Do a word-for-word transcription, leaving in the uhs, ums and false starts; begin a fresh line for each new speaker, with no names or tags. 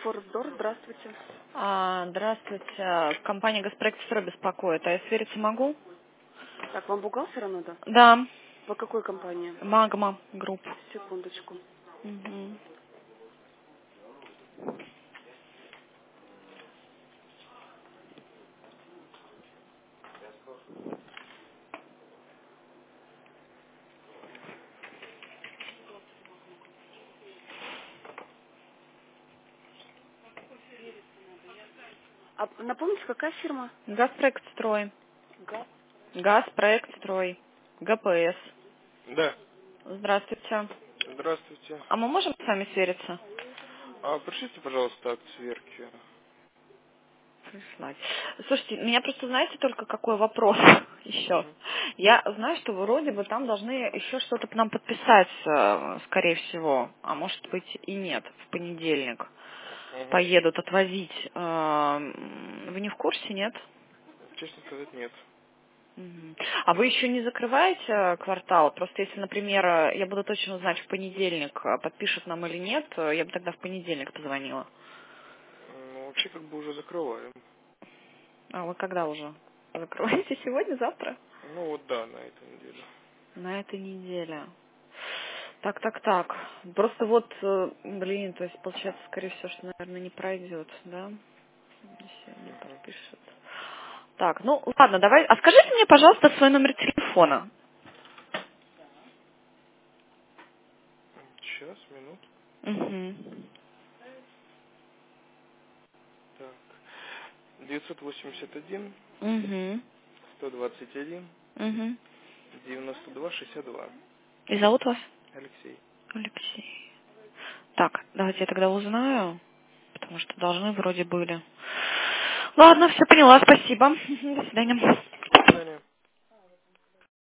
Фордор, здравствуйте.
А, здравствуйте. Компания «Госпроект Строй» беспокоит. А я свериться могу?
Так, вам бухгалтера надо?
Да.
По какой компании?
Магма Групп.
Секундочку.
Мгм.
А напомните, какая фирма?
«Госпроект Строй».
ГА.
«Газпроект Строй». ГПС.
Да,
Здравствуйте.
здравствуйте.
А мы можем с вами свериться?
А пришлите, пожалуйста, акт сверки.
Прислать. Слушайте, меня просто знаете только какой вопрос еще.
Мгм.
Я знаю, что вроде бы там должны еще что-то нам подписать, э, скорее всего. А может быть и нет, в понедельник.
Мгм.
Поедут отвозить. Э, Вы не в курсе, нет?
Честно сказать, нет.
Мгм. А вы еще не закрываете э, квартал? Просто если, например, э, я буду точно знать в понедельник, э, подпишут нам или нет, э, я бы тогда в понедельник позвонила.
Ну, вообще, как бы уже закрываем.
А вы когда уже? Закрываете сегодня, завтра?
Ну, вот да, на этой неделе.
На этой неделе. Так, так, так. Просто вот, э, блин, то есть получается, скорее всего, что, наверное, не пройдет, да? Если не
Мгм.
подпишет. Так, ну ладно, давай. А скажите мне, пожалуйста, свой номер телефона.
Сейчас, минут.
Угу.
Так. девятьсот восемьдесят один,
Угу.
сто двадцать один,
Угу.
девяносто два, шестьдесят два.
И зовут вас?
Алексей.
Алексей. Так, давайте я тогда узнаю, потому что должны вроде были. Ладно, все поняла, спасибо. До свидания.